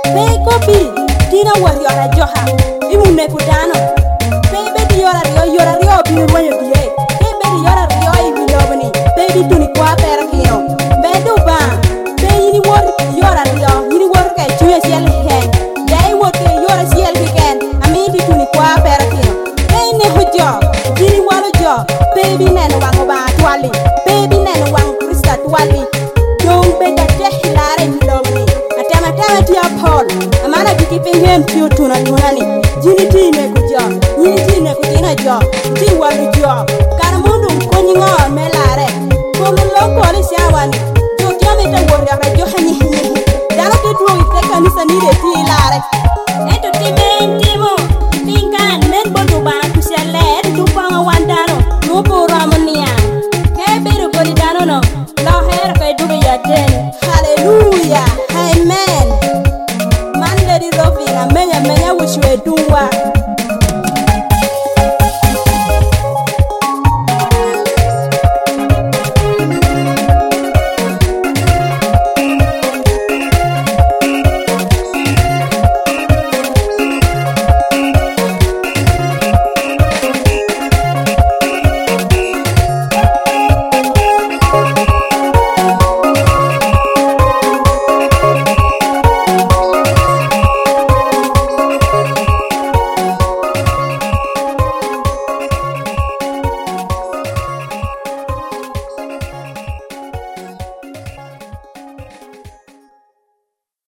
Be kopi tina warrior joha imune kudano be di yora rio bi wanyo die be di yora rio ibi lobni be di tuni kwa pera kino be do ba be yini wor yora rio yini wor ke chuya siel hen dai wor ke yora siel ken ami di tuni kwa pera kino be ne hojo yini walo jo be bi nen wango ba twali be bi nen wang krista twali dong be da tehilare lobni atama tia Paul amana kikipengem pio tuna nyunani jini tine kujo yini tine kutina jo ti walu jo kana mundu konyi ngo melare kono loko ale siawani jo kiame tangori ara jo hanyi dalo te tuo ite kanisa ni de ti lare eto timo pingan men bodu ba kusele du panga wandano no poro amonia keberu goli dano no la her kai du ya ten hallelujah amen menya wish we do